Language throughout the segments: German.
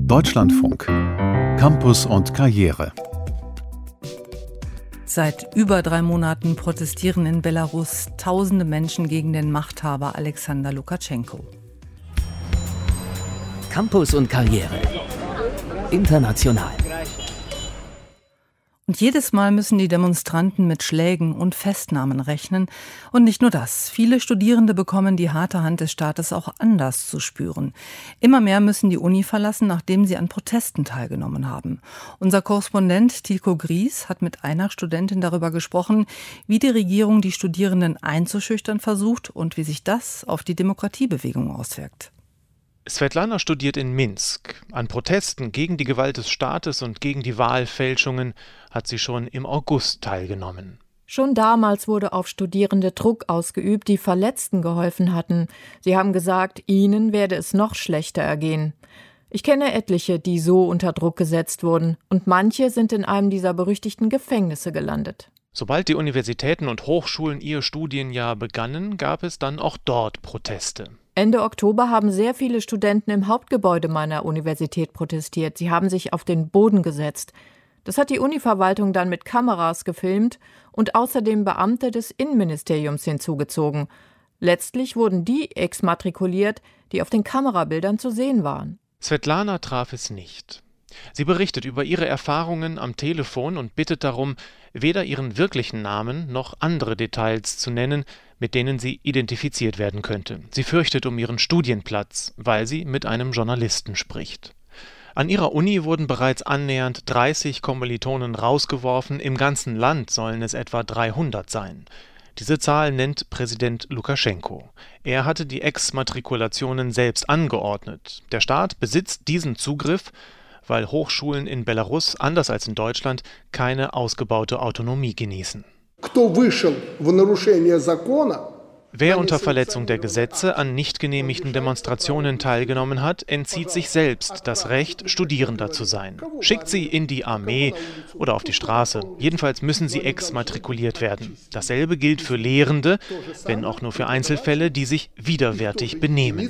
Deutschlandfunk. Campus und Karriere. Seit über 3 Monaten protestieren in Belarus tausende Menschen gegen den Machthaber Alexander Lukaschenko. Campus und Karriere. International. Und jedes Mal müssen die Demonstranten mit Schlägen und Festnahmen rechnen. Und nicht nur das. Viele Studierende bekommen die harte Hand des Staates auch anders zu spüren. Immer mehr müssen die Uni verlassen, nachdem sie an Protesten teilgenommen haben. Unser Korrespondent Tilko Gries hat mit einer Studentin darüber gesprochen, wie die Regierung die Studierenden einzuschüchtern versucht und wie sich das auf die Demokratiebewegung auswirkt. Svetlana studiert in Minsk. An Protesten gegen die Gewalt des Staates und gegen die Wahlfälschungen hat sie schon im August teilgenommen. Schon damals wurde auf Studierende Druck ausgeübt, die Verletzten geholfen hatten. Sie haben gesagt, ihnen werde es noch schlechter ergehen. Ich kenne etliche, die so unter Druck gesetzt wurden, und manche sind in einem dieser berüchtigten Gefängnisse gelandet. Sobald die Universitäten und Hochschulen ihr Studienjahr begannen, gab es dann auch dort Proteste. Ende Oktober haben sehr viele Studenten im Hauptgebäude meiner Universität protestiert. Sie haben sich auf den Boden gesetzt. Das hat die Univerwaltung dann mit Kameras gefilmt und außerdem Beamte des Innenministeriums hinzugezogen. Letztlich wurden die exmatrikuliert, die auf den Kamerabildern zu sehen waren. Svetlana traf es nicht. Sie berichtet über ihre Erfahrungen am Telefon und bittet darum, weder ihren wirklichen Namen noch andere Details zu nennen, mit denen sie identifiziert werden könnte. Sie fürchtet um ihren Studienplatz, weil sie mit einem Journalisten spricht. An ihrer Uni wurden bereits annähernd 30 Kommilitonen rausgeworfen, im ganzen Land sollen es etwa 300 sein. Diese Zahl nennt Präsident Lukaschenko. Er hatte die Exmatrikulationen selbst angeordnet. Der Staat besitzt diesen Zugriff, weil Hochschulen in Belarus, anders als in Deutschland, keine ausgebaute Autonomie genießen. Wer unter Verletzung der Gesetze an nicht genehmigten Demonstrationen teilgenommen hat, entzieht sich selbst das Recht, Studierender zu sein. Schickt sie in die Armee oder auf die Straße. Jedenfalls müssen sie exmatrikuliert werden. Dasselbe gilt für Lehrende, wenn auch nur für Einzelfälle, die sich widerwärtig benehmen.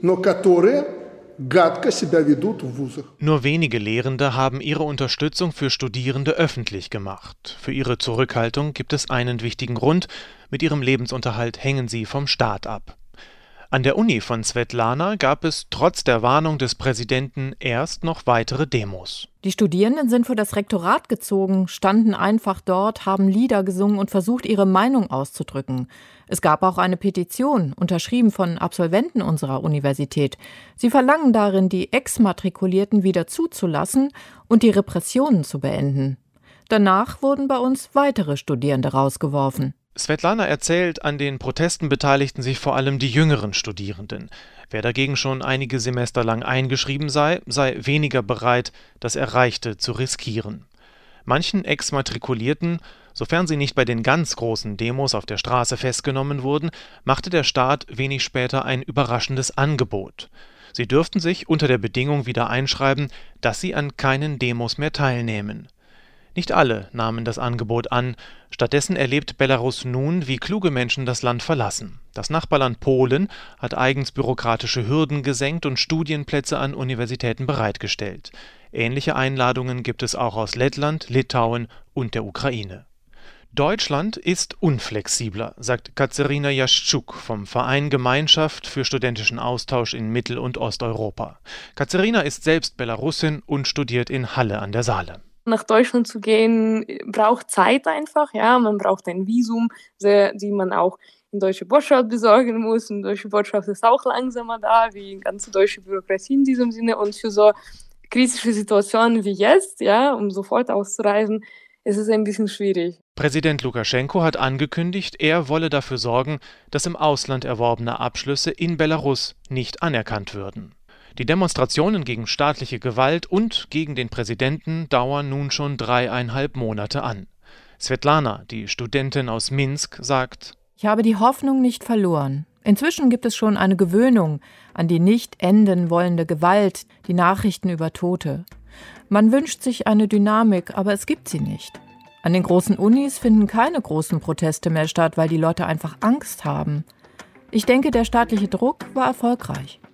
Nur wenige Lehrende haben ihre Unterstützung für Studierende öffentlich gemacht. Für ihre Zurückhaltung gibt es einen wichtigen Grund: Mit ihrem Lebensunterhalt hängen sie vom Staat ab. An der Uni von Svetlana gab es trotz der Warnung des Präsidenten erst noch weitere Demos. Die Studierenden sind vor das Rektorat gezogen, standen einfach dort, haben Lieder gesungen und versucht, ihre Meinung auszudrücken. Es gab auch eine Petition, unterschrieben von Absolventen unserer Universität. Sie verlangen darin, die Exmatrikulierten wieder zuzulassen und die Repressionen zu beenden. Danach wurden bei uns weitere Studierende rausgeworfen. Svetlana erzählt, an den Protesten beteiligten sich vor allem die jüngeren Studierenden. Wer dagegen schon einige Semester lang eingeschrieben sei weniger bereit, das Erreichte zu riskieren. Manchen Exmatrikulierten, sofern sie nicht bei den ganz großen Demos auf der Straße festgenommen wurden, machte der Staat wenig später ein überraschendes Angebot. Sie dürften sich unter der Bedingung wieder einschreiben, dass sie an keinen Demos mehr teilnehmen. Nicht alle nahmen das Angebot an. Stattdessen erlebt Belarus nun, wie kluge Menschen das Land verlassen. Das Nachbarland Polen hat eigens bürokratische Hürden gesenkt und Studienplätze an Universitäten bereitgestellt. Ähnliche Einladungen gibt es auch aus Lettland, Litauen und der Ukraine. Deutschland ist unflexibler, sagt Katerina Jaschczuk vom Verein Gemeinschaft für studentischen Austausch in Mittel- und Osteuropa. Katerina ist selbst Belarusin und studiert in Halle an der Saale. Nach Deutschland zu gehen, braucht Zeit einfach. Ja, man braucht ein Visum, die man auch in deutsche Botschaft besorgen muss. Und deutsche Botschaft ist auch langsamer da, wie die ganze deutsche Bürokratie in diesem Sinne. Und für so kritische Situationen wie jetzt, ja, um sofort auszureisen, ist es ein bisschen schwierig. Präsident Lukaschenko hat angekündigt, er wolle dafür sorgen, dass im Ausland erworbene Abschlüsse in Belarus nicht anerkannt würden. Die Demonstrationen gegen staatliche Gewalt und gegen den Präsidenten dauern nun schon 3,5 Monate an. Svetlana, die Studentin aus Minsk, sagt: Ich habe die Hoffnung nicht verloren. Inzwischen gibt es schon eine Gewöhnung an die nicht enden wollende Gewalt, die Nachrichten über Tote. Man wünscht sich eine Dynamik, aber es gibt sie nicht. An den großen Unis finden keine großen Proteste mehr statt, weil die Leute einfach Angst haben. Ich denke, der staatliche Druck war erfolgreich.